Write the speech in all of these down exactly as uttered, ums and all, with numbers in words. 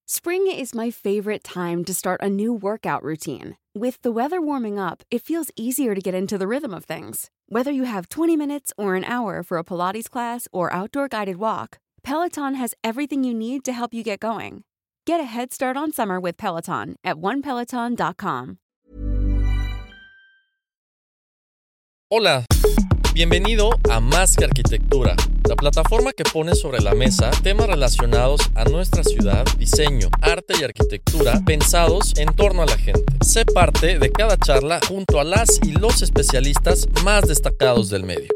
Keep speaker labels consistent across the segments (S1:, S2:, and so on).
S1: Spring is my favorite time to start a new workout routine. With the weather warming up, it feels easier to get into the rhythm of things. Whether you have twenty minutes or an hour for a Pilates class or outdoor guided walk, Peloton has everything you need to help you get going. Get a head start on summer with Peloton at one peloton dot com.
S2: Hola, bienvenido a Más que Arquitectura, la plataforma que pone sobre la mesa temas relacionados a nuestra ciudad, diseño, arte y arquitectura pensados en torno a la gente. Sé parte de cada charla junto a las y los especialistas más destacados del medio.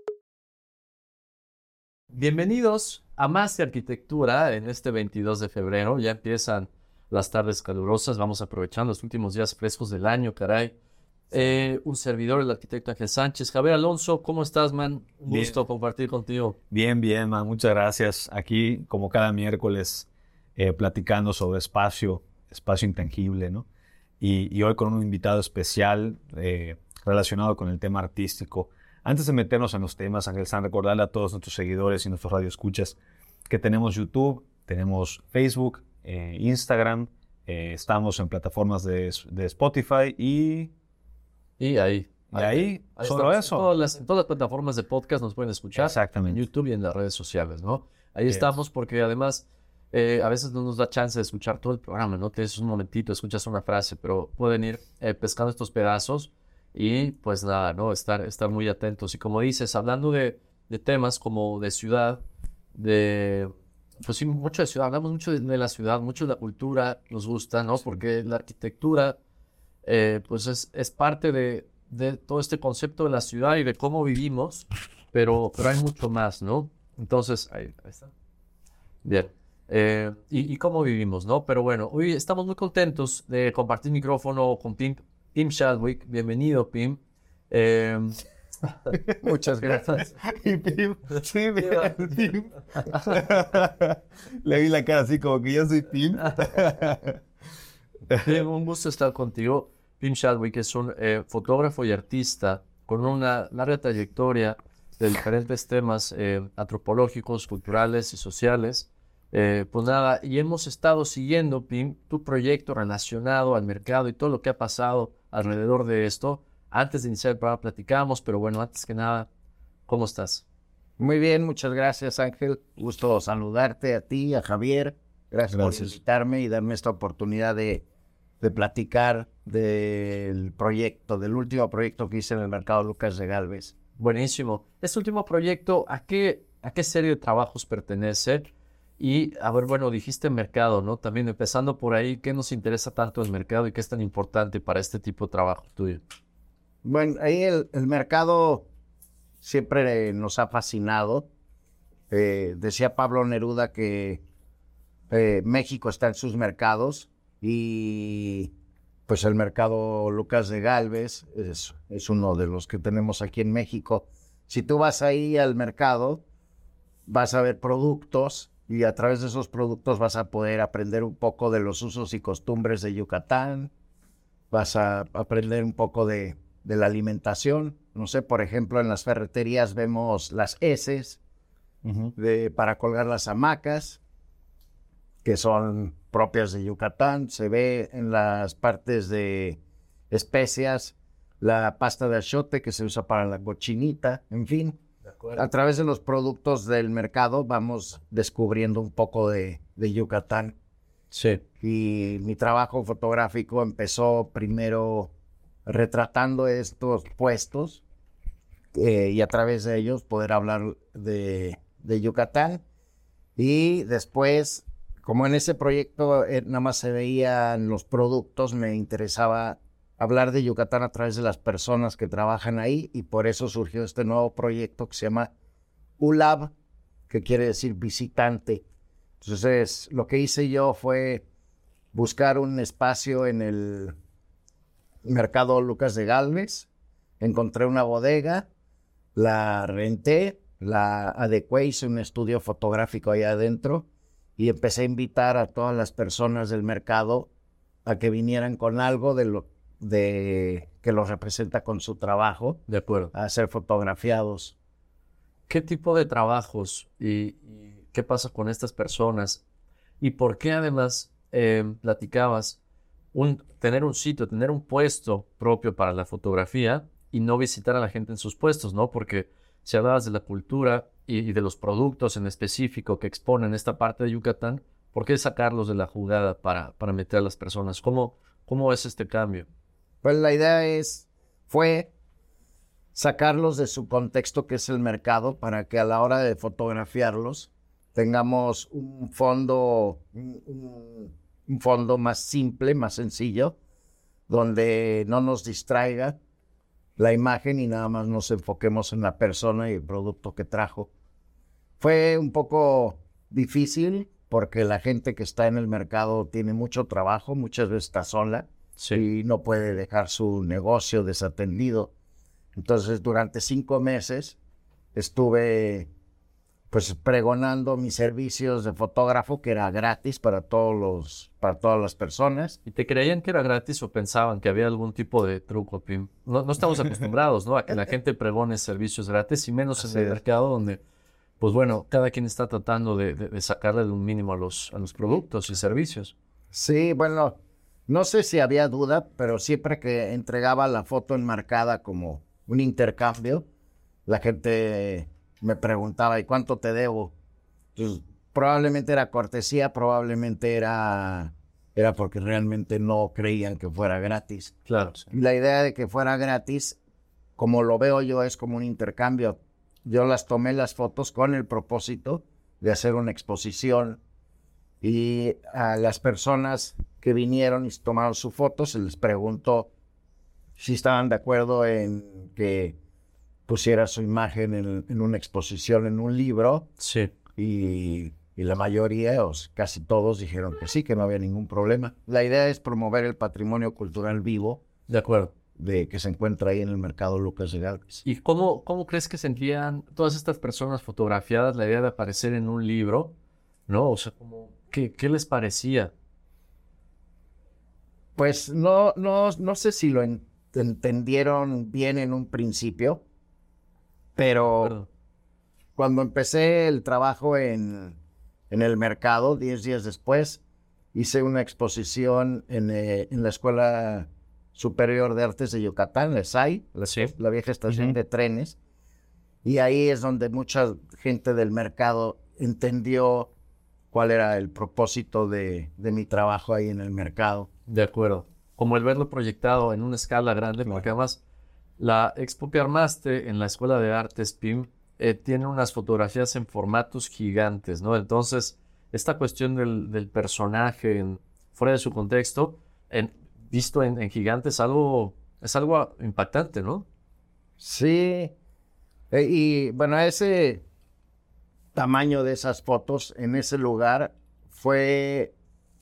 S2: Bienvenidos a Más que Arquitectura en este veintidós de febrero. Ya empiezan las tardes calurosas, vamos aprovechando los últimos días frescos del año, caray. Eh, un servidor, el arquitecto Ángel Sánchez. Javier Alonso, ¿cómo estás, man? Un
S3: Bien.
S2: gusto compartir contigo.
S3: Bien, bien, man. Muchas gracias. Aquí, como cada miércoles, eh, platicando sobre espacio, espacio intangible, ¿no? Y, y hoy con un invitado especial eh, relacionado con el tema artístico. Antes de meternos en los temas, Ángel Sánchez, recordarle a todos nuestros seguidores y nuestros radioescuchas que tenemos YouTube, tenemos Facebook, eh, Instagram, eh, estamos en plataformas de, de Spotify y...
S2: Y ahí.
S3: Y ahí,
S2: ahí
S3: solo
S2: estamos.
S3: eso.
S2: En todas, las, en todas las plataformas de podcast nos pueden escuchar.
S3: Exactamente.
S2: En YouTube y en las redes sociales, ¿no? Ahí
S3: Yes.
S2: estamos porque además eh, a veces no nos da chance de escuchar todo el programa, ¿no? Tienes un momentito, escuchas una frase, pero pueden ir eh, pescando estos pedazos y pues nada, ¿no? Estar, estar muy atentos. Y como dices, hablando de, de temas como de ciudad, de... Pues sí, mucho de ciudad, hablamos mucho de, de la ciudad, mucho de la cultura, nos gusta, ¿no?
S3: Sí.
S2: Porque la arquitectura, eh, pues es, es parte de, de todo este concepto de la ciudad y de cómo vivimos, pero, pero hay mucho más, ¿no? Entonces, ahí, ahí está. Bien. Eh, y, y cómo vivimos, ¿no? Pero bueno, hoy estamos muy contentos de compartir micrófono con Pim, Pim Chadwick. Bienvenido, Pim. Eh,
S4: Muchas gracias.
S3: Y Pim, sí, mira, Pim. Le vi la cara así como que yo soy Pim.
S2: Pim, un gusto estar contigo. Pim Chadwick es un eh, fotógrafo y artista con una larga trayectoria de diferentes temas eh, antropológicos, culturales y sociales. Eh, pues nada, y hemos estado siguiendo, Pim, tu proyecto relacionado al mercado y todo lo que ha pasado alrededor de esto. Antes de iniciar el programa platicábamos, pero bueno, antes que nada, ¿cómo estás?
S4: Muy bien, muchas gracias, Ángel. Gusto saludarte a ti, a Javier. Gracias,
S3: Gracias.
S4: por invitarme y darme esta oportunidad de, de platicar del proyecto, del último proyecto que hice en el mercado Lucas de Gálvez.
S2: Buenísimo. Este último proyecto, ¿a qué, a qué serie de trabajos pertenece? Y, a ver, bueno, dijiste mercado, ¿no? También empezando por ahí, ¿qué nos interesa tanto el mercado y qué es tan importante para este tipo de trabajo tuyo?
S4: Bueno, ahí el, el mercado siempre nos ha fascinado. Eh, decía Pablo Neruda que eh, México está en sus mercados y pues el mercado Lucas de Gálvez es, es uno de los que tenemos aquí en México. Si tú vas ahí al mercado, vas a ver productos y a través de esos productos vas a poder aprender un poco de los usos y costumbres de Yucatán, vas a aprender un poco de, de la alimentación. No sé, por ejemplo, en las ferreterías vemos las heces
S3: Uh-huh.
S4: de, para colgar las hamacas, que son propias de Yucatán. Se ve en las partes de especias la pasta de achiote que se usa para la cochinita, en fin. A través de los productos del mercado vamos descubriendo un poco de, de Yucatán.
S2: Sí.
S4: Y mi trabajo fotográfico empezó primero retratando estos puestos eh, y a través de ellos poder hablar de, de Yucatán. Y después, como en ese proyecto eh, nada más se veían los productos, me interesaba hablar de Yucatán a través de las personas que trabajan ahí, y por eso surgió este nuevo proyecto que se llama U L A B, que quiere decir visitante. Entonces, lo que hice yo fue buscar un espacio en el mercado Lucas de Gálvez. Encontré una bodega, la renté, la adecué, hice un estudio fotográfico ahí adentro y empecé a invitar a todas las personas del mercado a que vinieran con algo de lo de que los representa con su trabajo,
S2: De acuerdo.
S4: a ser fotografiados.
S2: ¿Qué tipo de trabajos y, y qué pasa con estas personas? ¿Y por qué además eh, platicabas, un, tener un sitio, tener un puesto propio para la fotografía y no visitar a la gente en sus puestos, ¿no? Porque si hablabas de la cultura y, y de los productos en específico que exponen esta parte de Yucatán, ¿por qué sacarlos de la jugada para, para meter a las personas? ¿Cómo, cómo es este cambio?
S4: Pues la idea es, fue sacarlos de su contexto, que es el mercado, para que a la hora de fotografiarlos tengamos un fondo, un, un, un fondo más simple, más sencillo, donde no nos distraiga la imagen y nada más nos enfoquemos en la persona y el producto que trajo. Fue un poco difícil porque la gente que está en el mercado tiene mucho trabajo, muchas veces está sola, sí, y no puede dejar su negocio desatendido. Entonces, durante cinco meses estuve pues pregonando mis servicios de fotógrafo, que era gratis para todos los, para todas las personas.
S2: ¿Y te creían que era gratis o pensaban que había algún tipo de truco, Pim? No, no estamos acostumbrados, ¿no? A que la gente pregone servicios gratis, y menos en
S4: Así
S2: el
S4: es.
S2: mercado donde, pues bueno, cada quien está tratando de, de, de sacarle de un mínimo a los, a los productos y servicios.
S4: Sí, bueno, no sé si había duda, pero siempre que entregaba la foto enmarcada como un intercambio, la gente me preguntaba, ¿y cuánto te debo? Entonces, probablemente era cortesía, probablemente era, era porque realmente no creían que fuera gratis.
S2: Claro. Sí.
S4: Y la idea de que fuera gratis, como lo veo yo, es como un intercambio. Yo las tomé las fotos con el propósito de hacer una exposición, y a las personas que vinieron y tomaron su foto se les preguntó si estaban de acuerdo en que pusiera su imagen en, en una exposición, en un libro.
S2: Sí.
S4: Y, y la mayoría, o casi todos, dijeron que sí, que no había ningún problema. La idea es promover el patrimonio cultural vivo.
S2: De acuerdo.
S4: De que se encuentra ahí en el mercado Lucas de Galvez.
S2: ¿Y cómo, cómo crees que sentían todas estas personas fotografiadas la idea de aparecer en un libro? ¿No? O sea, como, ¿qué, qué les parecía?
S4: Pues no, no, no sé si lo en, entendieron bien en un principio, pero
S2: Perdón.
S4: Cuando empecé el trabajo en, en el mercado, diez días después, hice una exposición en, eh, en la Escuela Superior de Artes de Yucatán, la S A I, la,
S2: Sí.
S4: la vieja estación
S2: Uh-huh.
S4: de trenes, y ahí es donde mucha gente del mercado entendió cuál era el propósito de, de mi trabajo ahí en el mercado.
S2: De acuerdo. Como el verlo proyectado en una escala grande,
S4: Claro.
S2: porque además la expo que armaste en la Escuela de Artes, Pim, eh, tiene unas fotografías en formatos gigantes, ¿no? Entonces, esta cuestión del, del personaje en, fuera de su contexto, en, visto en, en gigantes, es algo, es algo impactante, ¿no?
S4: Sí, eh, y bueno, ese tamaño de esas fotos en ese lugar fue,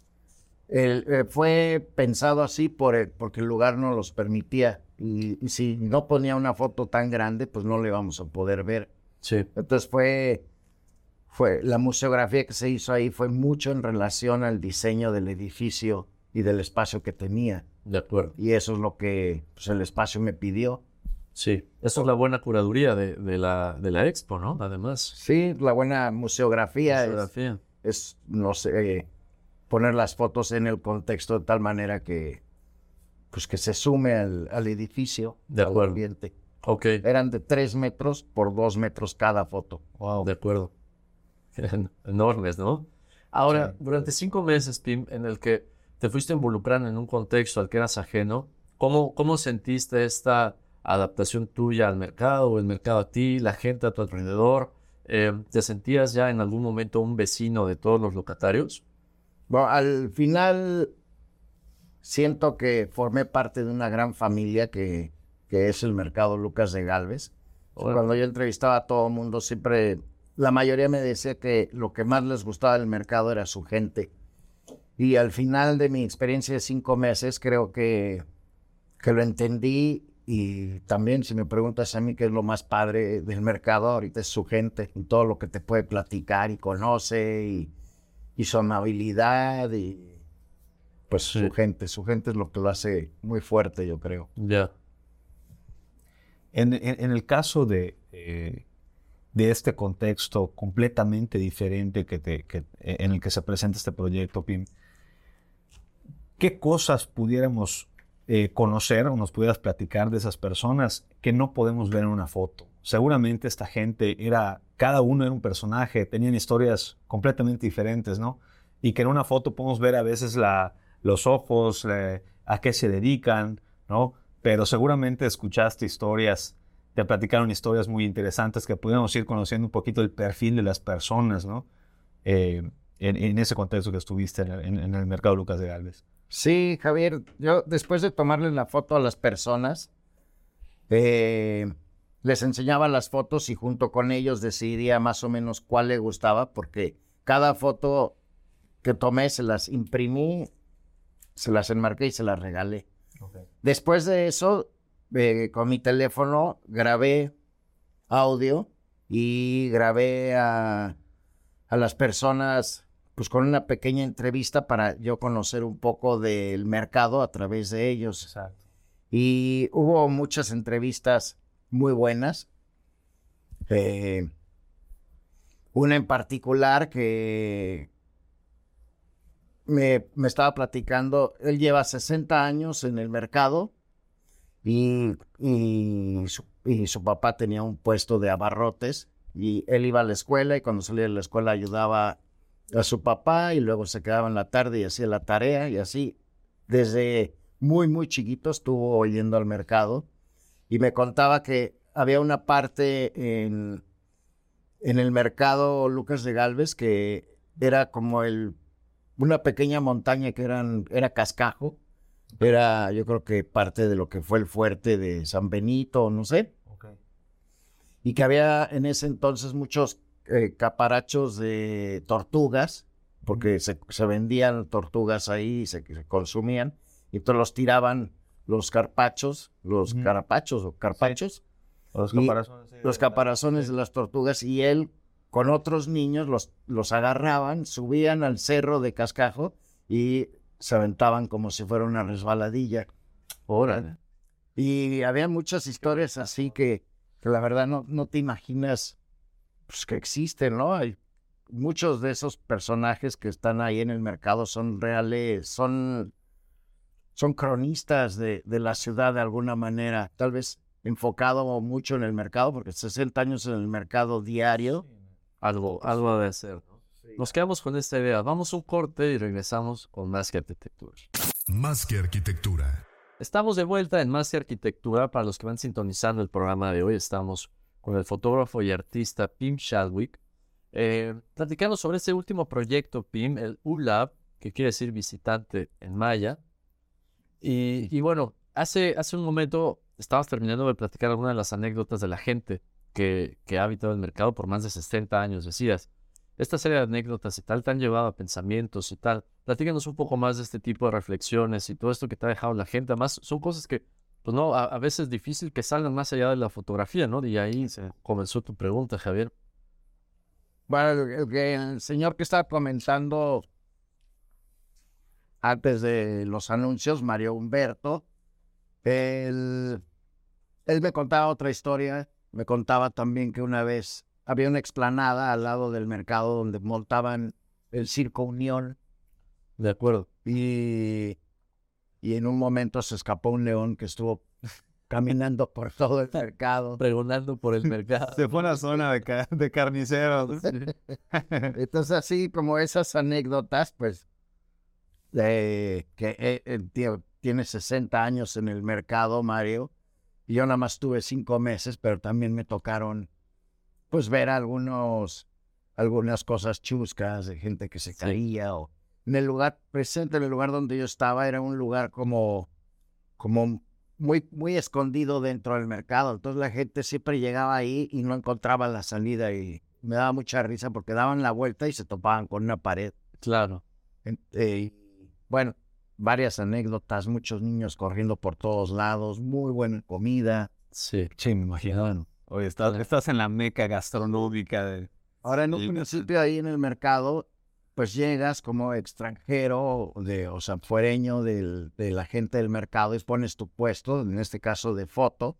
S4: el, eh, fue pensado así por el, porque el lugar no los permitía. Y, y si no ponía una foto tan grande, pues no le íbamos a poder ver.
S2: Sí.
S4: Entonces fue, fue, la museografía que se hizo ahí fue mucho en relación al diseño del edificio y del espacio que tenía.
S2: De acuerdo.
S4: Y eso es lo que pues, el espacio me pidió.
S2: Sí. Eso es la buena curaduría de, de, la, de la expo, ¿no? Además.
S4: Sí, la buena museografía,
S2: Fotografía.
S4: Es, es, no sé, eh, poner las fotos en el contexto de tal manera que, pues que se sume al, al edificio,
S2: De
S4: al
S2: acuerdo.
S4: ambiente.
S2: Ok.
S4: Eran de tres metros por dos metros cada foto.
S2: Wow. De acuerdo. Enormes, ¿no? Ahora,
S4: Sí.
S2: durante cinco meses, Pim, en el que te fuiste involucrando en un contexto al que eras ajeno, ¿cómo, cómo sentiste esta adaptación tuya al mercado, o el mercado a ti, la gente a tu alrededor? Eh, ¿te sentías ya en algún momento un vecino de todos los locatarios?
S4: Bueno, al final siento que formé parte de una gran familia que, que es el mercado Lucas de Galvez.
S2: Bueno.
S4: Cuando yo entrevistaba a todo el mundo, siempre, la mayoría me decía que lo que más les gustaba del mercado era su gente. Y al final de mi experiencia de cinco meses, creo que, que lo entendí. Y también, si me preguntas a mí qué es lo más padre del mercado, ahorita es su gente, y todo lo que te puede platicar y conoce, y, y su amabilidad, y pues
S2: Sí.
S4: su gente. Su gente es lo que lo hace muy fuerte, yo creo.
S2: Ya.
S3: En, en- en el caso de, eh, de este contexto completamente diferente que te, que, en el que se presenta este proyecto, Pim, ¿qué cosas pudiéramos eh, conocer o nos pudieras platicar de esas personas que no podemos ver en una foto? Seguramente esta gente era, cada uno era un personaje, tenían historias completamente diferentes, ¿no? Y que en una foto podemos ver a veces la, los ojos, eh, a qué se dedican, ¿no? Pero seguramente escuchaste historias, te platicaron historias muy interesantes que pudiéramos ir conociendo un poquito el perfil de las personas, ¿no? Eh, en, en ese contexto que estuviste en, en, en el mercado Lucas de Gálvez.
S4: Sí, Javier, yo después de tomarle la foto a las personas, eh, les enseñaba las fotos y junto con ellos decidía más o menos cuál le gustaba, porque cada foto que tomé se las imprimí, se las enmarqué y se las regalé. Okay. Después de eso, eh, con mi teléfono grabé audio y grabé a, a las personas pues con una pequeña entrevista para yo conocer un poco del mercado a través de ellos.
S3: Exacto.
S4: Y hubo muchas entrevistas muy buenas. Eh, una en particular que me, me estaba platicando, él lleva sesenta años en el mercado y, y, su, y su papá tenía un puesto de abarrotes y él iba a la escuela y cuando salía de la escuela ayudaba a su papá y luego se quedaba en la tarde y hacía la tarea y así desde muy muy chiquito estuvo yendo al mercado y me contaba que había una parte en, en el mercado Lucas de Gálvez que era como el una pequeña montaña que eran, era cascajo, era yo creo que parte de lo que fue el fuerte de San Benito, no sé, okay. Y que había en ese entonces muchos Eh, caparachos de tortugas, porque uh-huh. se, se vendían tortugas ahí y se, se consumían, y entonces los tiraban los carpachos, los uh-huh. carapachos o carpachos, sí.
S3: los caparazones, sí,
S4: los caparazones de, la, de las tortugas, y él con otros niños los, los agarraban, subían al cerro de cascajo y se aventaban como si fuera una resbaladilla.
S3: Órale.
S4: Y había muchas historias así que, que la verdad no, no te imaginas pues que existen, ¿no? Hay muchos de esos personajes que están ahí en el mercado son reales, son, son cronistas de, de la ciudad de alguna manera, tal vez enfocado mucho en el mercado, porque sesenta años en el mercado diario.
S2: Algo, algo debe ser, ¿no? Sí. Nos quedamos con esta idea. Vamos a un corte y regresamos con Más que Arquitectura.
S5: Más que Arquitectura.
S2: Estamos de vuelta en Más que Arquitectura. Para los que van sintonizando el programa de hoy, estamos con el fotógrafo y artista Pim Chadwick, eh, platicando sobre este último proyecto, Pim, el U L A B, que quiere decir visitante en maya. Y, y bueno, hace, hace un momento estabas terminando de platicar algunas de las anécdotas de la gente que, que ha habitado el mercado por más de sesenta años, decías. Esta serie de anécdotas y tal te han llevado a pensamientos y tal. Platícanos un poco más de este tipo de reflexiones y todo esto que te ha dejado la gente. Además, son cosas que pues no, a, a veces es difícil que salgan más allá de la fotografía, ¿no? Y ahí se comenzó tu pregunta, Javier.
S4: Bueno, el, el señor que estaba comentando antes de los anuncios, Mario Humberto, él, él me contaba otra historia, me contaba también que una vez había una explanada al lado del mercado donde montaban el Circo Unión.
S2: De acuerdo.
S4: Y... Y en un momento se escapó un león que estuvo caminando por todo el mercado.
S2: Pregonando por el mercado.
S3: Se fue a una zona de, ca de carniceros.
S4: Entonces, así como esas anécdotas, pues, eh, que eh, el tío tiene sesenta años en el mercado, Mario, y yo nada más tuve cinco meses, pero también me tocaron, pues, ver algunos, algunas cosas chuscas de gente que se sí. caía o... En el lugar presente, en el lugar donde yo estaba, era un lugar como, como muy, muy escondido dentro del mercado. Entonces la gente siempre llegaba ahí y no encontraba la salida y me daba mucha risa porque daban la vuelta y se topaban con una pared.
S2: Claro.
S4: Eh, bueno, varias anécdotas, muchos niños corriendo por todos lados, muy buena comida.
S2: Sí,
S3: sí, me imagino. Oye, estás, estás en la meca gastronómica. De...
S4: Ahora en un principio ahí en el mercado... pues llegas como extranjero, de, o sea, fuereño del, de la gente del mercado y pones tu puesto, en este caso de foto.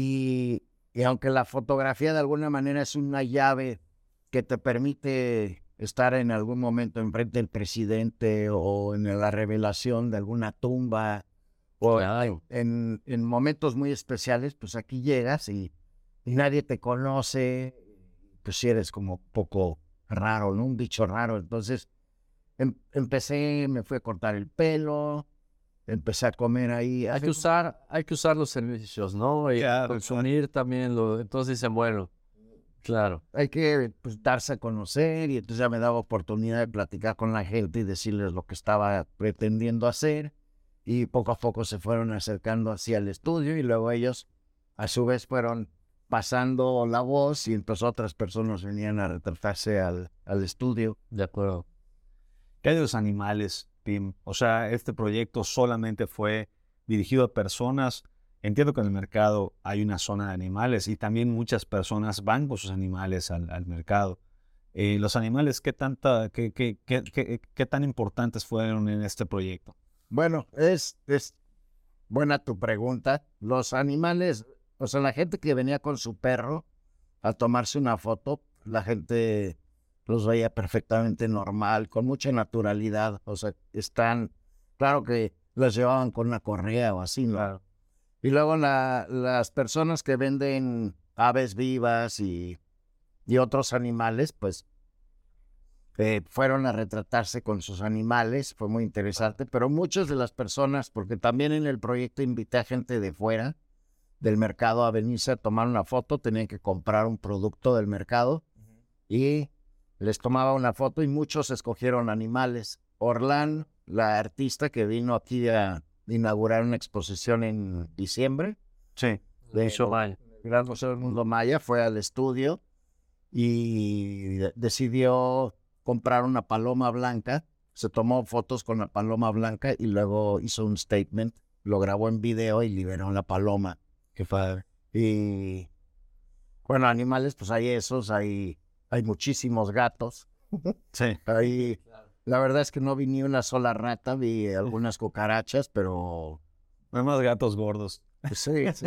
S4: Y, y aunque la fotografía de alguna manera es una llave que te permite estar en algún momento enfrente del presidente o en la revelación de alguna tumba o
S2: Claro.
S4: en, en momentos muy especiales, pues aquí llegas y, y nadie te conoce, pues si eres como poco raro, ¿no? Un bicho raro. Entonces em- empecé, me fui a cortar el pelo, empecé a comer ahí.
S2: Hay que usar, hay que usar los servicios, ¿no? Y
S3: Claro,
S2: consumir también lo, entonces dicen, bueno, claro,
S4: Hay que pues, darse a conocer y entonces ya me daba oportunidad de platicar con la gente y decirles lo que estaba pretendiendo hacer y poco a poco se fueron acercando hacia el estudio y luego ellos a su vez fueron pasando la voz y entonces otras personas venían a retratarse al, al estudio.
S2: de acuerdo.
S3: ¿Qué hay de los animales, Tim? O sea, este proyecto solamente fue dirigido a personas. Entiendo que en el mercado hay una zona de animales y también muchas personas van con sus animales al, al mercado. Eh, los animales, ¿qué, tanta, qué, qué, qué, qué, qué tan importantes fueron en este proyecto?
S4: Bueno, es, es buena tu pregunta. Los animales, o sea, la gente que venía con su perro a tomarse una foto, la gente los veía perfectamente normal, con mucha naturalidad. O sea, están, claro que las llevaban con una correa o así, ¿no?
S2: Claro.
S4: Y luego la- las personas que venden aves vivas y, y otros animales, pues eh, fueron a retratarse con sus animales, fue muy interesante, pero muchas de las personas, porque también en el proyecto invité a gente de fuera del mercado a venirse a tomar una foto, tenían que comprar un producto del mercado y les tomaba una foto y muchos escogieron animales. Orlán, la artista que vino aquí a inaugurar una exposición en diciembre,
S3: Sí.
S4: de
S2: Museo Maya.
S4: Gran Museo del Mundo Maya, fue al estudio y de- decidió comprar una paloma blanca, se tomó fotos con la paloma blanca y luego hizo un statement, lo grabó en video y liberó la paloma.
S3: Qué padre.
S4: Y bueno, animales, pues hay esos, hay, hay muchísimos gatos.
S3: Sí.
S4: Ahí, la verdad es que no vi ni una sola rata, vi algunas cucarachas, pero
S3: Hay más gatos gordos.
S4: pues, sí, sí.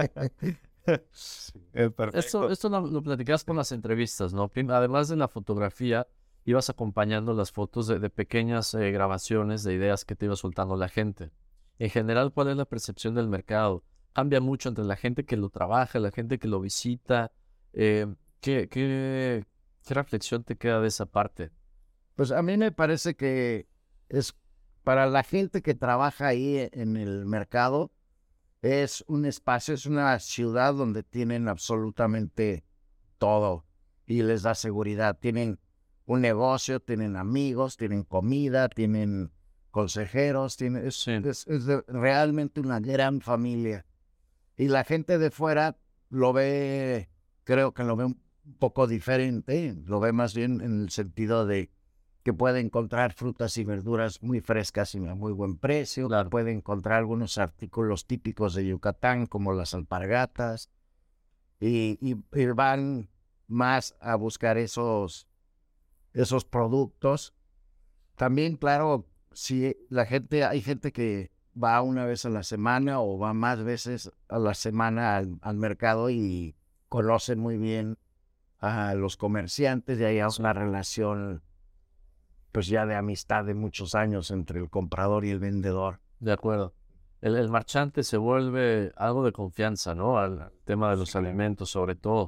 S3: Eh, perfecto.
S2: Esto, esto lo, lo platicabas con las entrevistas, ¿no? Prim- Además de la fotografía, ibas acompañando las fotos de, de pequeñas eh, grabaciones de ideas que te iba soltando la gente. En general, ¿cuál es la percepción del mercado? Cambia mucho entre la gente que lo trabaja, la gente que lo visita. Eh, ¿qué, qué, qué reflexión te queda de esa parte?
S4: Pues a mí me parece que es para la gente que trabaja ahí en el mercado, es un espacio, es una ciudad donde tienen absolutamente todo y les da seguridad. Tienen un negocio, tienen amigos, tienen comida, tienen consejeros, tienen, es,
S2: Sí.
S4: es- es de- realmente una gran familia. Y la gente de fuera lo ve, creo que lo ve un poco diferente, lo ve más bien en el sentido de que puede encontrar frutas y verduras muy frescas y a muy buen precio,
S2: Claro.
S4: puede encontrar algunos artículos típicos de Yucatán como las alpargatas y, y- y van más a buscar esos, esos productos. También, claro, si la gente, hay gente que va una vez a la semana o va más veces a la semana al, al mercado y conocen muy bien a los comerciantes y hay una relación pues ya de amistad de muchos años entre el comprador y el vendedor.
S2: De acuerdo. El, el marchante se vuelve algo de confianza, ¿no? Al, al tema de los alimentos, sobre todo.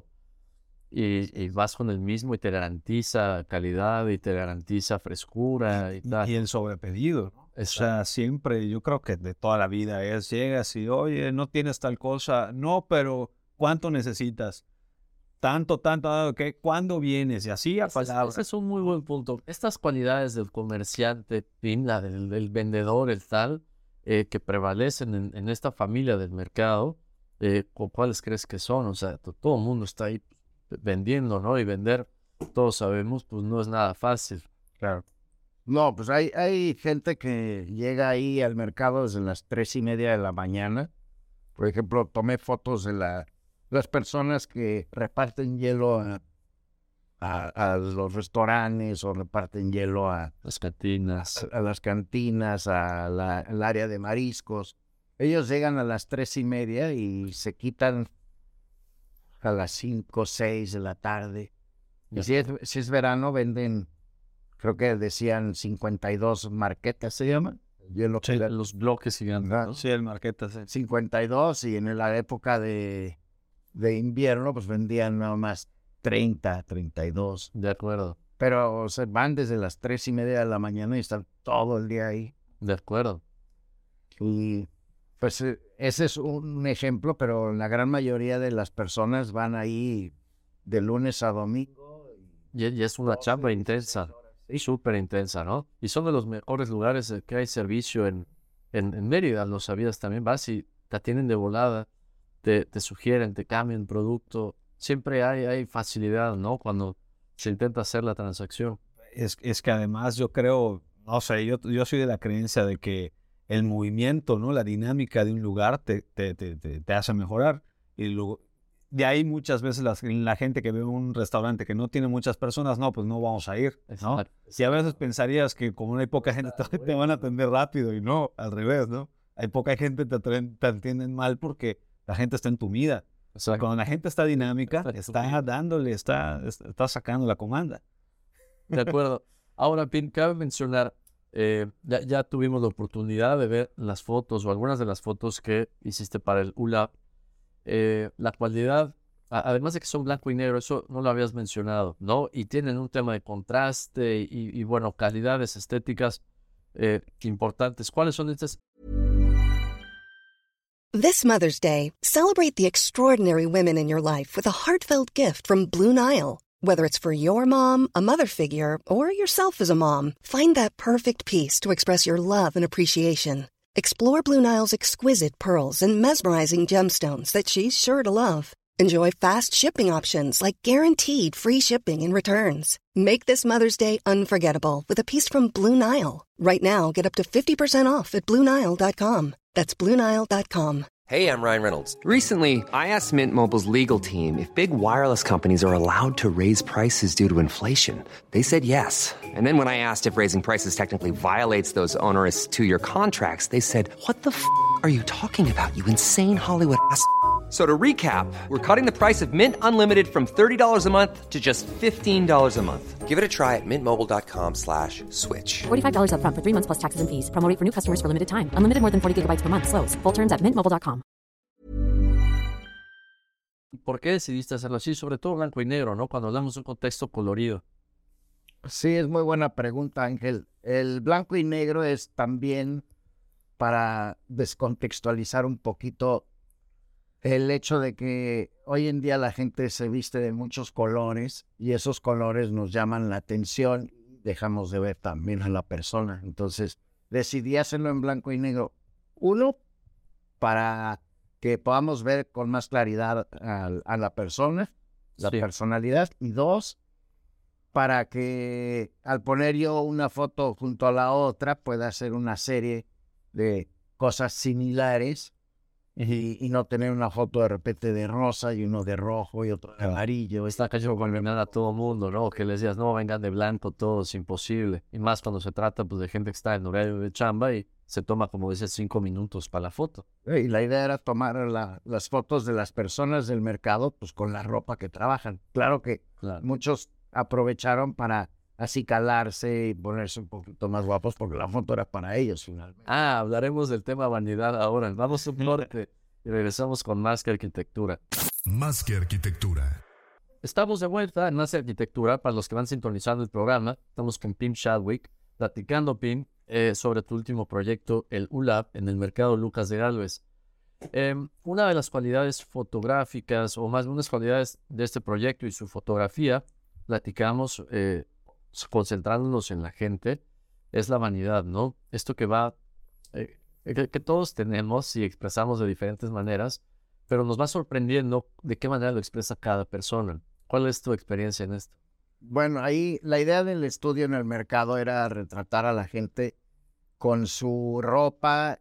S2: Y, y vas con el mismo y te garantiza calidad y te garantiza frescura y
S3: Y,
S2: tal.
S3: y el sobrepedido, ¿no? O
S2: Exacto.
S3: sea, siempre, yo creo que de toda la vida es, llegas y, oye, no tienes tal cosa. No, pero ¿cuánto necesitas? Tanto, tanto, ah, ok, ¿cuándo vienes? Y así a
S2: Ese es,
S3: palabras.
S2: ese es un muy buen punto. Estas cualidades del comerciante, Tim, la del, del vendedor, el tal, eh, que prevalecen en, en esta familia del mercado, eh, ¿cu- ¿cuáles crees que son? O sea, to- todo el mundo está ahí vendiendo, ¿no? Y vender, todos sabemos, pues no es nada fácil.
S3: Claro.
S4: No, pues hay, hay gente que llega ahí al mercado desde las tres y media de la mañana. Por ejemplo, tomé fotos de la, las personas que reparten hielo a, a, a los restaurantes o reparten hielo a,
S2: Las cantinas.
S4: a las cantinas, a la- al área de mariscos. Ellos llegan a las tres y media y se quitan a las cinco, seis de la tarde. Y si es, si es verano, venden creo que decían cincuenta y dos marquetas, ¿se llaman? Yo lo
S2: Sí,
S4: que-
S2: los bloques gigantes, ¿no?
S3: Sí, el Marqueta, sí.
S4: cincuenta y dos, y en la época de, de invierno pues vendían nada más treinta, treinta y dos.
S2: De acuerdo,
S4: Pero o sea, van desde las tres y media de la mañana y están todo el día ahí.
S2: de acuerdo.
S4: Y pues eh, ese es un ejemplo, pero la gran mayoría de las personas van ahí de lunes a domingo.
S2: Y, y es una chamba intensa, súper intensa, ¿no? Y son de los mejores lugares eh, que hay servicio en, en, en Mérida, lo sabías también. Vas y te atienden de volada, te, te sugieren, te cambian producto. Siempre hay, hay facilidad, ¿no? Cuando se intenta hacer la transacción.
S3: Es, es que además yo creo, no sé, yo, yo soy de la creencia de que el movimiento, ¿no? La dinámica de un lugar te, te, te, te, te hace mejorar. Y luego, de ahí muchas veces la, la gente que ve un restaurante que no tiene muchas personas, no, pues no vamos a ir, ¿no?
S2: Exacto.
S3: Y a veces pensarías que como no hay poca gente, te, te van a atender rápido y no, al revés, ¿no? Hay poca gente, te, atren- te atienden mal porque la gente está entumida.
S2: Exacto.
S3: Cuando la gente está dinámica,
S2: Está
S3: está
S2: entumida.
S3: dándole, está, está sacando la comanda.
S2: De acuerdo. Ahora, Pin, cabe mencionar, eh, ya, ya tuvimos la oportunidad de ver las fotos o algunas de las fotos que hiciste para el U L A B. Eh, la cualidad, a- además de que son blanco y negro, eso no lo habías mencionado, ¿no? Y tienen un tema de contraste y, y bueno, calidades estéticas eh, importantes. ¿Cuáles son estas?
S6: This Mother's Day, celebrate the extraordinary women in your life with a heartfelt gift from Blue Nile. Whether it's for your mom, a mother figure, or yourself as a mom, find that perfect piece to express your love and appreciation. Explore Blue Nile's exquisite pearls and mesmerizing gemstones that she's sure to love. Enjoy fast shipping options like guaranteed free shipping and returns. Make this Mother's Day unforgettable with a piece from Blue Nile. Right now, get up to fifty percent off at Blue Nile dot com. That's Blue Nile dot com.
S7: Hey, I'm Ryan Reynolds. Recently, I asked Mint Mobile's legal team if big wireless companies are allowed to raise prices due to inflation. They said yes. And then when I asked if raising prices technically violates those onerous two-year contracts, they said, "What the f*** are you talking about, you insane Hollywood ass?" So to recap, we're cutting the price of Mint Unlimited from thirty dollars a month to just fifteen dollars a month. Give it a try at mintmobile.com slash switch.
S8: forty-five dollars up front for three months plus taxes and fees. Promo rate for new customers for limited time. Unlimited more than forty gigabytes per month. Slows full terms at mint mobile dot com.
S2: ¿Por qué decidiste hacerlo así? Sobre todo blanco y negro, ¿no? Cuando hablamos de un contexto colorido.
S4: Sí, es muy buena pregunta, Ángel. El blanco y negro es también para descontextualizar un poquito el hecho de que hoy en día la gente se viste de muchos colores y esos colores nos llaman la atención y dejamos de ver también a la persona. Entonces decidí hacerlo en blanco y negro. Uno, para que podamos ver con más claridad a, a la persona, la
S2: Sí.
S4: personalidad. Y dos, para que al poner yo una foto junto a la otra pueda hacer una serie de cosas similares y, y no tener una foto de repente de rosa y uno de rojo y otro de amarillo.
S2: Está cayendo con a todo mundo, ¿no? Que les decías, no, vengan de blanco todos, imposible. Y más cuando se trata pues, de gente que está en horario de chamba y se toma, como dices, cinco minutos para la foto.
S4: Y la idea era tomar la- las fotos de las personas del mercado pues con la ropa que trabajan. Claro que
S2: Claro.
S4: muchos aprovecharon para acicalarse y ponerse un poquito más guapos porque la foto era para ellos finalmente.
S2: Ah, hablaremos del tema vanidad ahora. Vamos a un corte y regresamos con más que arquitectura.
S5: Más que arquitectura.
S2: Estamos de vuelta en Más que Arquitectura. Para los que van sintonizando el programa, estamos con Pim Chadwick, platicando, Pim, eh, sobre tu último proyecto, el U L A B, en el mercado Lucas de Gálvez. Eh, una de las cualidades fotográficas, o más de unas cualidades de este proyecto y su fotografía, platicamos eh, concentrándonos en la gente, es la vanidad, ¿no? Esto que va, eh, que, que todos tenemos y expresamos de diferentes maneras, pero nos va sorprendiendo de qué manera lo expresa cada persona. ¿Cuál es tu experiencia en esto?
S4: Bueno, ahí la idea del estudio en el mercado era retratar a la gente con su ropa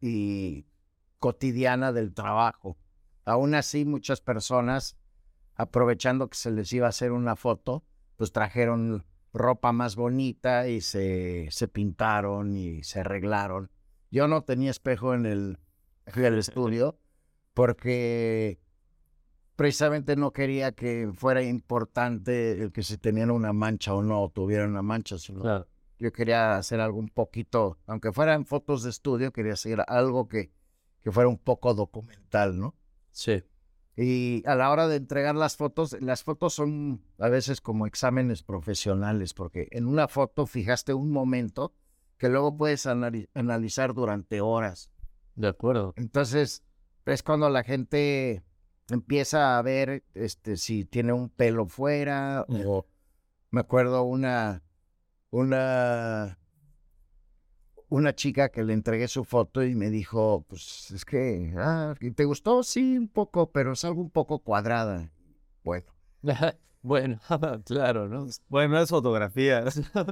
S4: y cotidiana del trabajo. Aún así, muchas personas, aprovechando que se les iba a hacer una foto, pues trajeron ropa más bonita y se, se pintaron y se arreglaron. Yo no tenía espejo en el, en el estudio porque precisamente no quería que fuera importante el que si tenían una mancha o no, tuvieran una mancha, sino
S2: Claro.
S4: yo quería hacer algo un poquito, aunque fueran fotos de estudio, quería hacer algo que, que fuera un poco documental, ¿no?
S2: Sí.
S4: Y a la hora de entregar las fotos, las fotos son a veces como exámenes profesionales, porque en una foto fijaste un momento que luego puedes anali- analizar durante horas.
S2: De acuerdo.
S4: Entonces, es cuando la gente empieza a ver este, si tiene un pelo fuera,
S2: Mm.
S4: o me acuerdo una, una, una chica que le entregué su foto y me dijo, pues es que, ah, ¿te gustó? Sí, un poco, pero es algo un poco cuadrada. Bueno,
S2: Bueno, claro, ¿no?
S3: Bueno, es fotografía.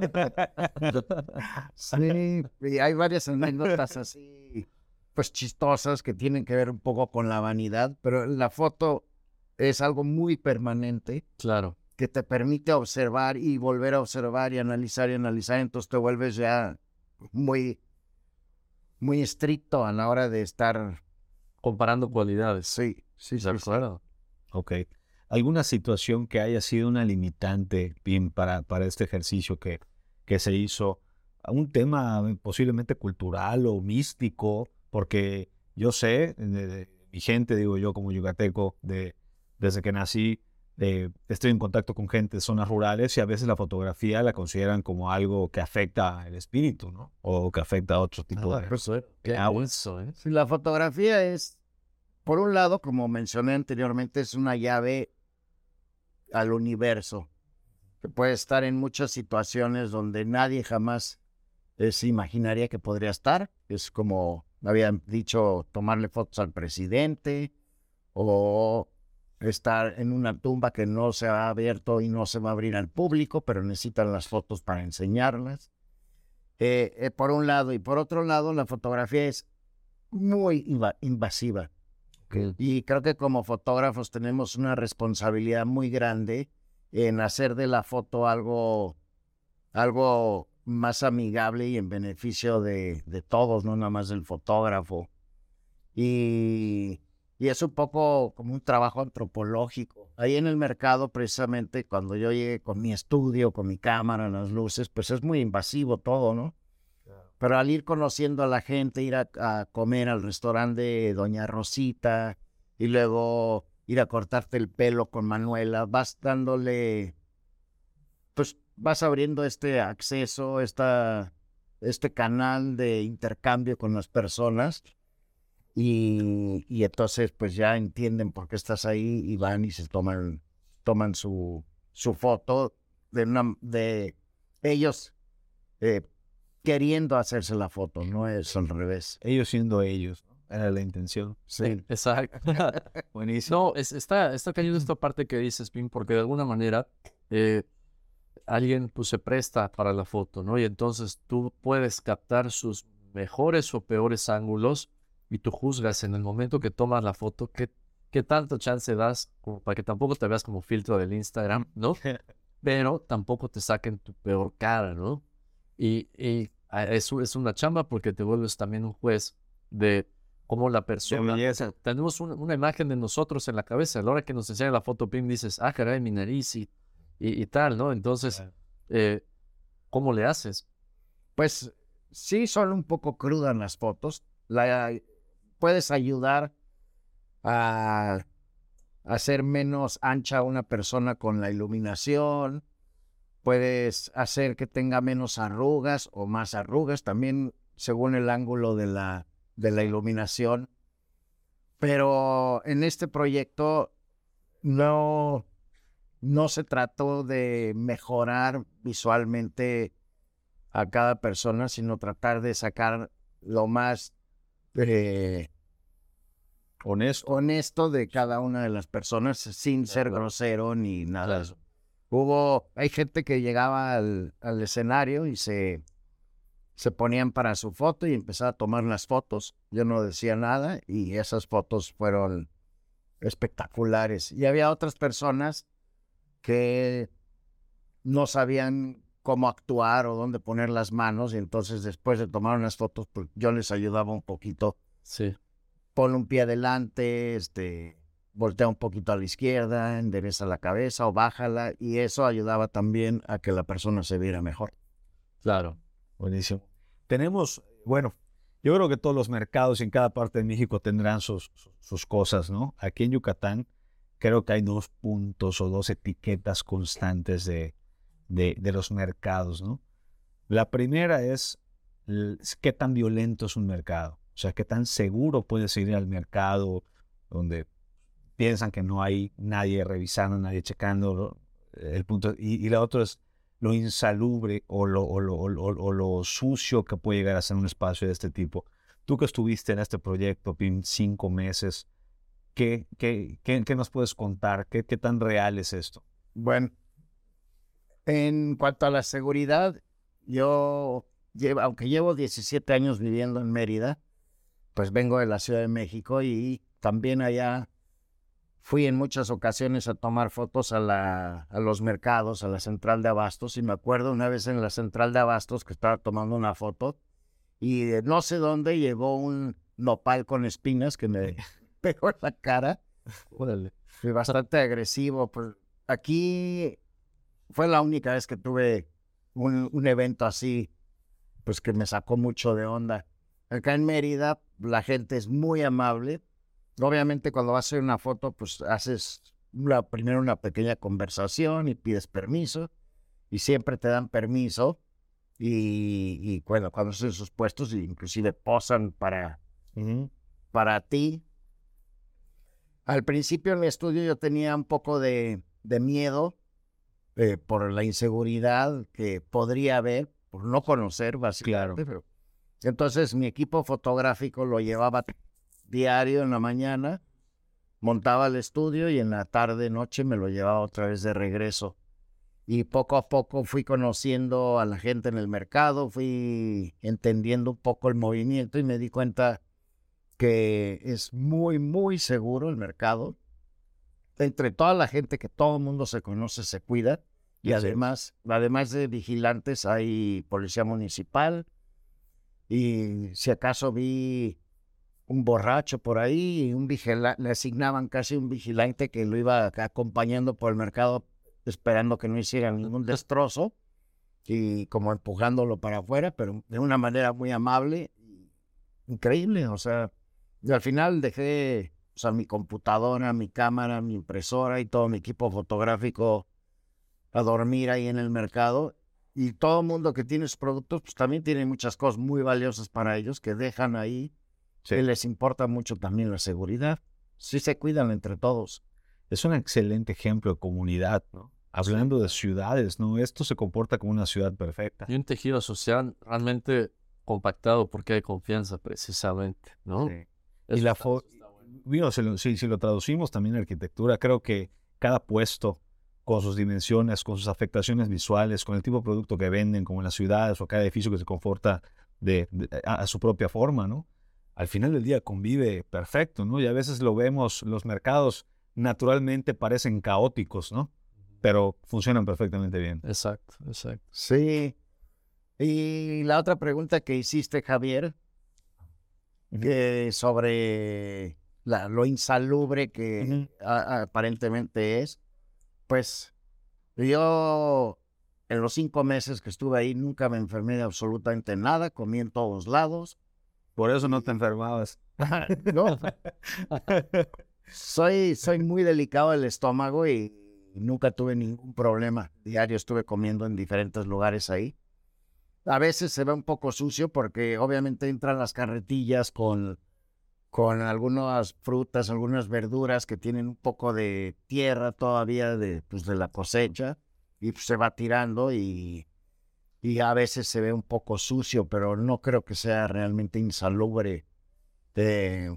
S4: sí, y hay varias anécdotas así, pues chistosas que tienen que ver un poco con la vanidad, pero la foto es algo muy permanente
S2: Claro.
S4: que te permite observar y volver a observar y analizar y analizar, entonces te vuelves ya muy, muy estricto a la hora de estar.
S2: Comparando cualidades.
S4: Sí, sí,
S2: De
S4: sí, sí.
S2: acuerdo.
S3: Ok. ¿Alguna situación que haya sido una limitante, Pim, para, para este ejercicio que, que se hizo? Un tema eh, posiblemente cultural o místico, porque yo sé, de, de mi gente, digo yo como yucateco, de, desde que nací, eh, estoy en contacto con gente de zonas rurales y a veces la fotografía la consideran como algo que afecta el espíritu, ¿no? O que afecta a otro tipo
S2: Ah,
S3: de...
S2: pues, qué
S3: Ah,
S2: denso, ¿eh?
S4: Sí, la fotografía es, por un lado, como mencioné anteriormente, es una llave al universo, que puede estar en muchas situaciones donde nadie jamás eh, se imaginaría que podría estar. Es como habían dicho, tomarle fotos al presidente o estar en una tumba que no se ha abierto y no se va a abrir al público, pero necesitan las fotos para enseñarlas. Eh, eh, por un lado, y por otro lado, la fotografía es muy inva- invasiva.
S2: Que-
S4: Y creo que como fotógrafos tenemos una responsabilidad muy grande en hacer de la foto algo, algo más amigable y en beneficio de, de todos, no nada más del fotógrafo. Y, y es un poco como un trabajo antropológico. Ahí en el mercado, precisamente, cuando yo llegué con mi estudio, con mi cámara, las luces, pues es muy invasivo todo, ¿no? Pero al ir conociendo a la gente, ir a, a comer al restaurante de Doña Rosita y luego ir a cortarte el pelo con Manuela, vas dándole, pues vas abriendo este acceso, esta, este canal de intercambio con las personas y, y entonces pues ya entienden por qué estás ahí y van y se toman, toman su, su foto de, una, de ellos eh, queriendo hacerse la foto, no es al revés.
S3: Ellos siendo ellos, ¿no? Era la intención.
S4: Sí.
S2: Exacto.
S3: Buenísimo.
S2: No, es, está, está cayendo esta parte que dices, Pim, porque de alguna manera eh, alguien pues, se presta para la foto, ¿no? Y entonces tú puedes captar sus mejores o peores ángulos y tú juzgas en el momento que tomas la foto qué, qué tanto chance das como para que tampoco te veas como filtro del Instagram, ¿no? Pero tampoco te saquen tu peor cara, ¿no? Y, y ah, eso es una chamba porque te vuelves también un juez de cómo la persona...
S3: belleza.
S2: Tenemos una, una imagen de nosotros en la cabeza. A la hora que nos enseña la foto, Pim, dices, ah, caray, mi nariz y, y, y tal, ¿no? Entonces, eh, ¿cómo le haces?
S4: Pues sí, son un poco crudas las fotos. La, puedes ayudar a hacer menos ancha a una persona con la iluminación. Puedes hacer que tenga menos arrugas o más arrugas, también según el ángulo de la, de la iluminación. Pero en este proyecto no, no se trató de mejorar visualmente a cada persona, sino tratar de sacar lo más eh,
S3: Honesto.
S4: honesto de cada una de las personas sin ser grosero ni nada de eso. Hubo, hay gente que llegaba al, al escenario y se, se ponían para su foto y empezaba a tomar las fotos. Yo no decía nada y esas fotos fueron espectaculares. Y había otras personas que no sabían cómo actuar o dónde poner las manos y entonces después de tomar unas fotos, pues yo les ayudaba un poquito.
S2: Sí.
S4: Pon un pie adelante, este, voltea un poquito a la izquierda, endereza la cabeza o bájala, y eso ayudaba también a que la persona se viera mejor.
S2: Claro.
S3: Buenísimo. Tenemos, bueno, yo creo que todos los mercados en cada parte de México tendrán sus, sus cosas, ¿no? Aquí en Yucatán creo que hay dos puntos o dos etiquetas constantes de, de, de los mercados, ¿no? La primera es qué tan violento es un mercado. O sea, qué tan seguro puedes ir al mercado donde piensan que no hay nadie revisando, nadie checando. El punto, y, y la otra es lo insalubre o lo, o, lo, o, lo, o lo sucio que puede llegar a ser un espacio de este tipo. Tú que estuviste en este proyecto, Pim, cinco meses, ¿qué, qué, qué, qué nos puedes contar? ¿Qué, ¿Qué tan real es esto?
S4: Bueno, en cuanto a la seguridad, yo, llevo, aunque llevo diecisiete años viviendo en Mérida, pues vengo de la Ciudad de México y también allá fui en muchas ocasiones a tomar fotos a, la, a los mercados, a la central de abastos, y me acuerdo una vez en la central de abastos que estaba tomando una foto y de no sé dónde llegó un nopal con espinas que me pegó en la cara.
S2: Órale.
S4: Fui bastante agresivo. Pues aquí fue la única vez que tuve un, un evento así, pues que me sacó mucho de onda. Acá en Mérida la gente es muy amable. Obviamente cuando vas a hacer una foto, pues haces una, primero una pequeña conversación y pides permiso, y siempre te dan permiso, y, y bueno, cuando haces esos puestos, inclusive posan para, uh-huh. para ti. Al principio en mi estudio yo tenía un poco de, de miedo eh, por la inseguridad que podría haber, por no conocer básicamente.
S3: Claro.
S4: Pero, entonces mi equipo fotográfico lo llevaba diario en la mañana, montaba el estudio y en la tarde, noche me lo llevaba otra vez de regreso. Y poco a poco fui conociendo a la gente en el mercado, fui entendiendo un poco el movimiento y me di cuenta que es muy, muy seguro el mercado. Entre toda la gente que todo el mundo se conoce, se cuida. Y además, además de vigilantes, hay policía municipal. Y si acaso vi un borracho por ahí, y un vigila- le asignaban casi un vigilante que lo iba acompañando por el mercado, esperando que no hiciera ningún destrozo, y como empujándolo para afuera, pero de una manera muy amable, increíble. O sea, y al final dejé, o sea, mi computadora, mi cámara, mi impresora y todo mi equipo fotográfico a dormir ahí en el mercado. Y todo el mundo que tiene sus productos, pues también tiene muchas cosas muy valiosas para ellos que dejan ahí. Sí. Que les importa mucho también la seguridad. Sí se cuidan entre todos.
S3: Es un excelente ejemplo de comunidad, ¿no? Hablando sí. de ciudades, ¿no? Esto se comporta como una ciudad perfecta.
S2: Y un tejido social realmente compactado porque hay confianza precisamente, ¿no?
S3: Sí. Y la fo- bueno, si, lo, si, si lo traducimos también en arquitectura, creo que cada puesto con sus dimensiones, con sus afectaciones visuales, con el tipo de producto que venden, como en las ciudades o cada edificio que se comporta de, de, a, a su propia forma, ¿no? Al final del día convive perfecto, ¿no? Y a veces lo vemos, los mercados naturalmente parecen caóticos, ¿no? Pero funcionan perfectamente bien.
S2: Exacto, exacto.
S4: Sí. Y la otra pregunta que hiciste, Javier, uh-huh. que sobre la, lo insalubre que uh-huh. a, a, aparentemente es, pues yo en los cinco meses que estuve ahí nunca me enfermé de absolutamente nada, comí en todos lados.
S3: Por eso no te enfermabas.
S4: No. soy, soy muy delicado del estómago y nunca tuve ningún problema. Diario estuve comiendo en diferentes lugares ahí. A veces se ve un poco sucio porque obviamente entran las carretillas con, con algunas frutas, algunas verduras que tienen un poco de tierra todavía de, pues, de la cosecha, y pues, se va tirando y... Y a veces se ve un poco sucio, pero no creo que sea realmente insalubre. Eh,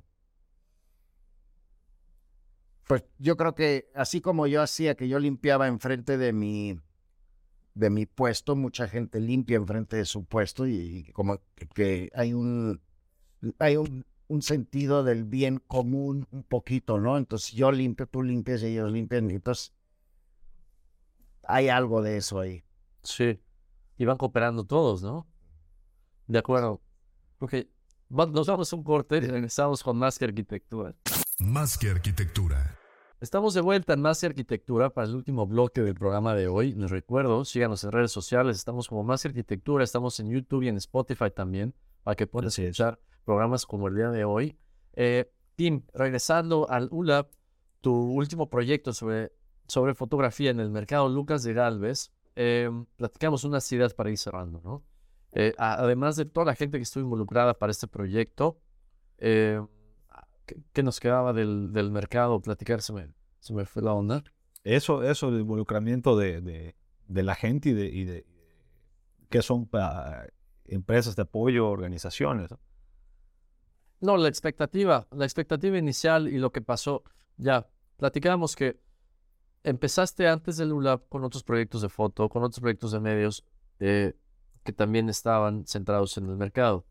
S4: pues yo creo que así como yo hacía, que yo limpiaba enfrente de mi, de mi puesto, mucha gente limpia enfrente de su puesto, y, y como que, que hay un, hay un, un sentido del bien común un poquito, ¿no? Entonces yo limpio, tú limpias y ellos limpian. Entonces hay algo de eso ahí.
S2: Sí. Y van cooperando todos, ¿no? De acuerdo. Ok, nos vamos a un corte y regresamos con Más que Arquitectura.
S5: Más que Arquitectura.
S2: Estamos de vuelta en Más y Arquitectura para el último bloque del programa de hoy. Les recuerdo, síganos en redes sociales, estamos como Más y Arquitectura, estamos en YouTube y en Spotify también, para que puedan
S3: Así es.
S2: escuchar programas como el día de hoy. Eh, Tim, regresando al U L A P, tu último proyecto sobre, sobre fotografía en el mercado Lucas de Gálvez, eh, platicamos unas ideas para ir cerrando, ¿no? Eh, a- además de toda la gente que estuvo involucrada para este proyecto, eh, ¿qué, qué nos quedaba del, del mercado? Platicar, se me, se me fue la onda.
S3: Eso, eso, el involucramiento de, de, de la gente y de, y de qué son pa- empresas de apoyo, organizaciones, ¿no?
S2: No, la expectativa, la expectativa inicial y lo que pasó. Ya, platicábamos que empezaste antes del U L A P con otros proyectos de foto, con otros proyectos de medios eh, que también estaban centrados en el mercado.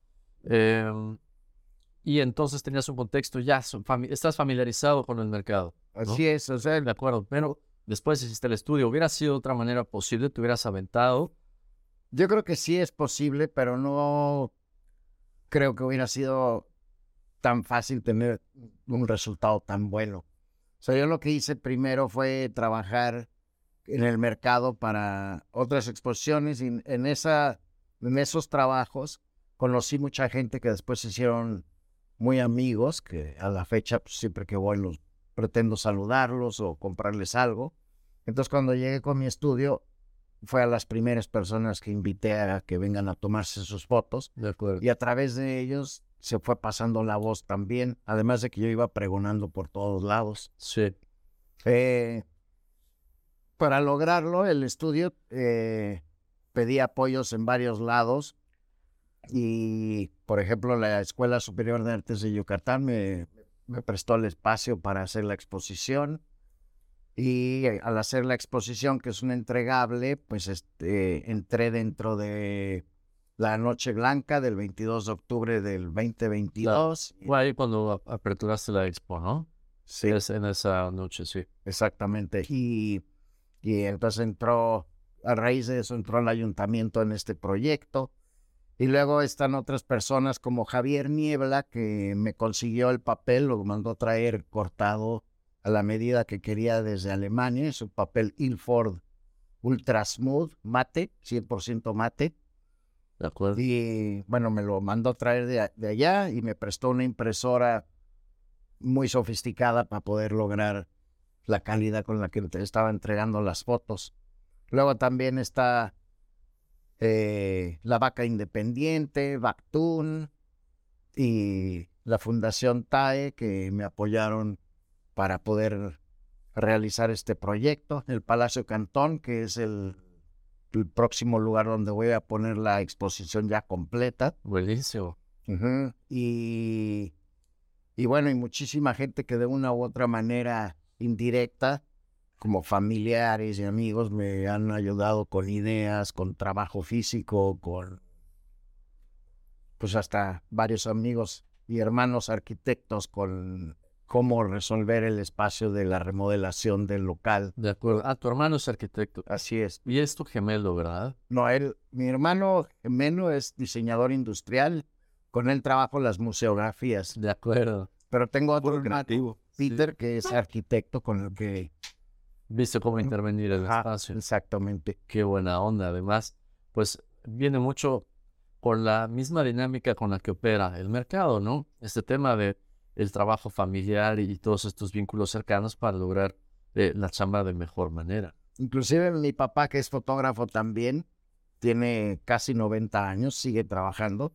S2: Em, y entonces tenías un contexto, ya so- fami- estás familiarizado con el mercado.
S4: Así es, o sea,
S2: De acuerdo, pero después hiciste el estudio. ¿Hubiera sido de otra manera posible? ¿Te hubieras aventado?
S4: yo creo que sí es posible, pero no creo que hubiera sido tan fácil tener un resultado tan bueno. O sea, yo lo que hice primero fue trabajar en el mercado para otras exposiciones y en, esa, en esos trabajos conocí mucha gente que después se hicieron muy amigos, que a la fecha pues, siempre que voy los pretendo saludarlos o comprarles algo. Entonces cuando llegué con mi estudio fue a las primeras personas que invité a que vengan a tomarse sus fotos
S2: De acuerdo.
S4: y a través de ellos se fue pasando la voz también, además de que yo iba pregonando por todos lados.
S2: Sí.
S4: Eh, para lograrlo, el estudio eh, pedí apoyos en varios lados y, por ejemplo, la Escuela Superior de Artes de Yucatán me, me prestó el espacio para hacer la exposición y eh, al hacer la exposición, que es un entregable, pues este, entré dentro de la Noche Blanca del veintidós de octubre del veinte veintidós.
S2: Fue ahí cuando a- aperturaste la expo, ¿no?
S4: Sí,
S2: Es en esa noche, sí.
S4: exactamente. Y, y entonces entró, a raíz de eso entró el ayuntamiento en este proyecto. Y luego están otras personas como Javier Niebla, que me consiguió el papel, lo mandó a traer cortado a la medida que quería desde Alemania. Es un papel Ilford Ultra Smooth, mate, cien por ciento mate.
S2: De acuerdo.
S4: Y bueno, me lo mandó a traer de, a- de allá y me prestó una impresora muy sofisticada para poder lograr la calidad con la que te estaba entregando las fotos. Luego también está eh, La Vaca Independiente, Bactún y la Fundación T A E, que me apoyaron para poder realizar este proyecto. El Palacio Cantón, que es el, el próximo lugar donde voy a poner la exposición ya completa.
S2: Buenísimo.
S4: Ujú. Y, y bueno, y muchísima gente que de una u otra manera indirecta, como familiares y amigos, me han ayudado con ideas, con trabajo físico, con pues hasta varios amigos y hermanos arquitectos con cómo resolver el espacio de la remodelación del local.
S2: De acuerdo. Ah, tu hermano es arquitecto.
S4: Así es.
S2: Y es tu gemelo, ¿verdad?
S4: No, él, mi hermano gemelo es diseñador industrial, con él trabajo las museografías.
S2: De acuerdo.
S4: Pero tengo otro
S3: Puro
S4: hermano,
S3: creativo.
S4: Peter, que es arquitecto con el que...
S2: Viste cómo intervenir el
S4: Ajá,
S2: espacio.
S4: exactamente.
S2: Qué buena onda. Además, pues viene mucho por la misma dinámica con la que opera el mercado, ¿no? Este tema de el trabajo familiar y todos estos vínculos cercanos para lograr eh, la chamba de mejor manera.
S4: Inclusive mi papá, que es fotógrafo también, tiene casi noventa años, sigue trabajando.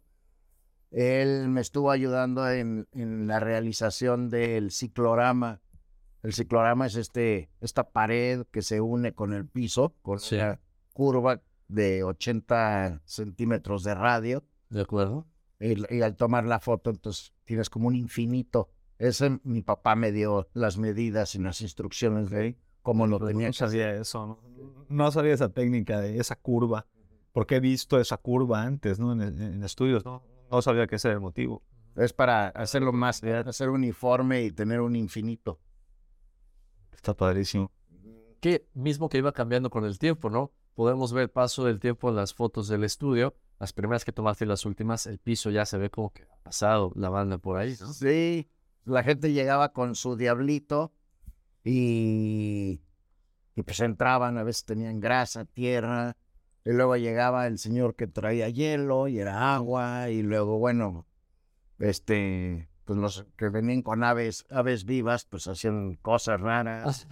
S4: Él me estuvo ayudando en, en la realización del ciclorama. El ciclorama es este, esta pared que se une con el piso, con
S2: Sí.
S4: una curva de ochenta centímetros de radio.
S2: ¿De acuerdo?
S4: Y, y al tomar la foto, entonces tienes como un infinito. Ese mi papá me dio las medidas y las instrucciones de cómo lo tenía
S3: No
S4: que hacer.
S3: sabía eso, ¿no? No sabía esa técnica de esa curva, porque he visto esa curva antes, ¿no? En, en estudios, ¿no? No sabía que ese era el motivo.
S4: Es para hacerlo más, hacer uniforme y tener un infinito.
S3: Está padrísimo.
S2: Que mismo que iba cambiando con el tiempo, ¿no? Podemos ver el paso del tiempo en las fotos del estudio. Las primeras que tomaste y las últimas, el piso ya se ve como que ha pasado la banda por ahí, ¿no?
S4: Sí, la gente llegaba con su diablito y, y pues entraban, a veces tenían grasa, tierra, y luego llegaba el señor que traía hielo y era agua, y luego, bueno, este, pues los que venían con aves, aves vivas, pues hacían cosas raras.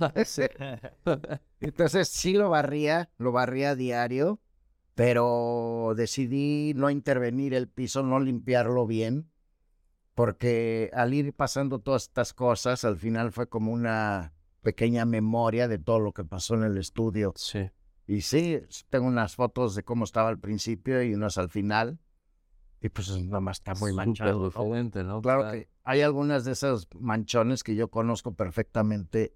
S4: Entonces sí lo barría, lo barría a diario, pero decidí no intervenir el piso, no limpiarlo bien, porque al ir pasando todas estas cosas, al final fue como una pequeña memoria de todo lo que pasó en el estudio.
S2: Sí.
S4: Y sí, tengo unas fotos de cómo estaba al principio y unas al final, y pues nada más está muy manchado, ¿no?
S2: Diferente, ¿no?
S4: Claro que hay algunas de esos manchones que yo conozco perfectamente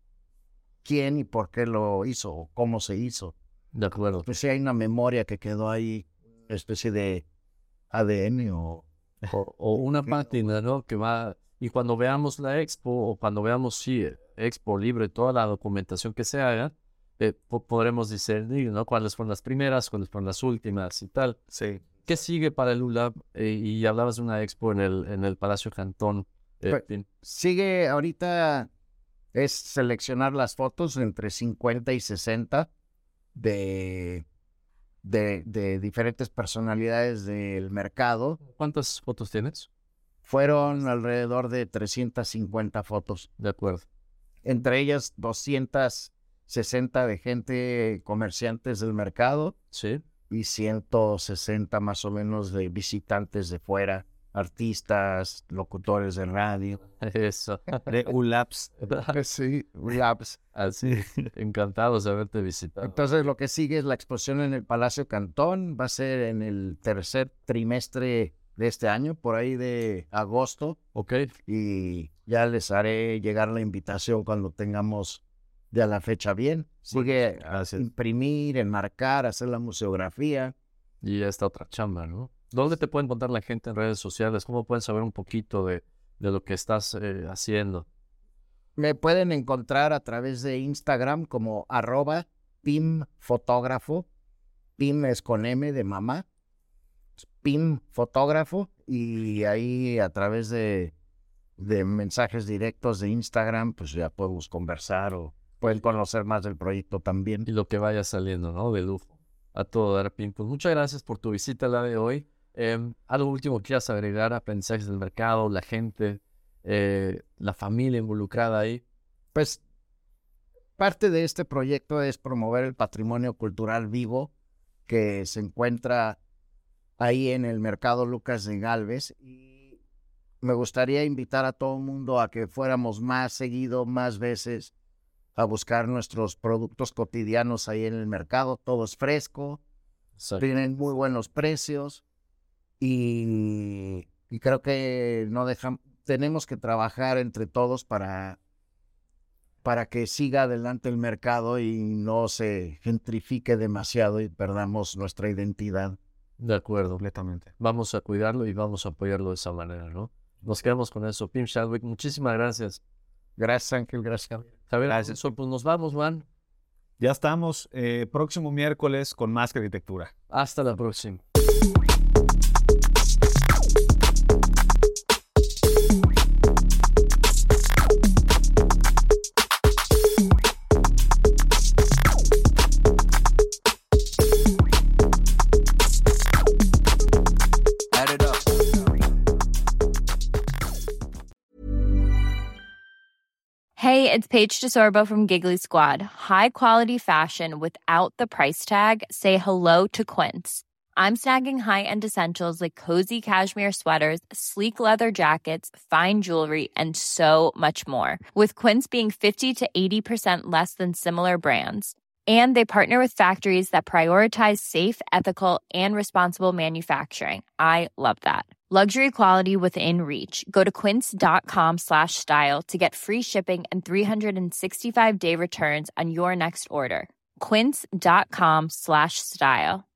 S4: quién y por qué lo hizo o cómo se hizo.
S2: De acuerdo.
S4: Pues sí hay una memoria que quedó ahí, una especie de A D N o...
S2: O, o una página, ¿no? Que va... Y cuando veamos la expo o cuando veamos, sí, expo libre, toda la documentación que se haga, eh, po- podremos discernir, ¿no? Cuáles fueron las primeras, cuáles fueron las últimas y tal.
S3: Sí.
S2: ¿Qué sigue para el U L A B? Eh, y hablabas de una expo en el, en el Palacio Cantón. Eh,
S4: Pues,
S2: Pim.
S4: sigue ahorita, es seleccionar las fotos entre cincuenta y sesenta de, de, de diferentes personalidades del mercado.
S2: ¿Cuántas fotos tienes?
S4: Fueron alrededor de trescientas cincuenta fotos,
S2: De acuerdo.
S4: entre ellas doscientas sesenta de gente, comerciantes del mercado,
S2: Sí.
S4: y ciento sesenta más o menos de visitantes de fuera, artistas, locutores de radio.
S2: Eso.
S3: De U L A Ps.
S4: Sí, labs.
S2: Así. Encantados de haberte visitado.
S4: Entonces lo que sigue es la exposición en el Palacio Cantón, va a ser en el tercer trimestre de este año, por ahí de agosto,
S2: Ok.
S4: y ya les haré llegar la invitación cuando tengamos ya la fecha bien. Sigue a
S3: Gracias.
S4: imprimir, enmarcar, hacer la museografía.
S2: Y esta otra chamba, ¿no? ¿Dónde te puede encontrar la gente en redes sociales? ¿Cómo pueden saber un poquito de, de lo que estás eh, haciendo?
S4: Me pueden encontrar a través de Instagram como arroba pimfotógrafo. Pim es con M de mamá. Pim Fotógrafo, y ahí a través de, de mensajes directos de Instagram, pues ya podemos conversar o pueden conocer más del proyecto también.
S2: Y lo que vaya saliendo, ¿no? De lujo. A todo dar, Pim. Pues muchas gracias por tu visita la de hoy. Eh, algo último que quieras agregar, aprendizajes del mercado, la gente, eh, la familia involucrada ahí.
S4: Pues parte de este proyecto es promover el patrimonio cultural vivo que se encuentra ahí en el mercado Lucas de Gálvez, y me gustaría invitar a todo el mundo a que fuéramos más seguido, más veces, a buscar nuestros productos cotidianos ahí en el mercado. Todo es fresco,
S2: Exacto.
S4: tienen muy buenos precios, y, y creo que no dejan, tenemos que trabajar entre todos para, para que siga adelante el mercado y no se gentrifique demasiado y perdamos nuestra identidad.
S2: De acuerdo.
S3: Completamente.
S2: Vamos a cuidarlo y vamos a apoyarlo de esa manera, ¿no? Nos quedamos con eso. Pim Chadwick, muchísimas gracias.
S4: Gracias, Ángel. Gracias, Javier.
S2: Javier,
S3: Gracias.
S2: Alonso, pues nos vamos, Juan.
S3: Ya estamos eh, próximo miércoles con más que arquitectura.
S2: Hasta la próxima.
S9: Hey, it's Paige DeSorbo from Giggly Squad. High quality fashion without the price tag. Say hello to Quince. I'm snagging high-end essentials like cozy cashmere sweaters, sleek leather jackets, fine jewelry, and so much more. With Quince being fifty to eighty percent less than similar brands. And they partner with factories that prioritize safe, ethical, and responsible manufacturing. I love that. Luxury quality within reach. Go to quince.com slash style to get free shipping and three sixty-five day returns on your next order. Quince.com slash style.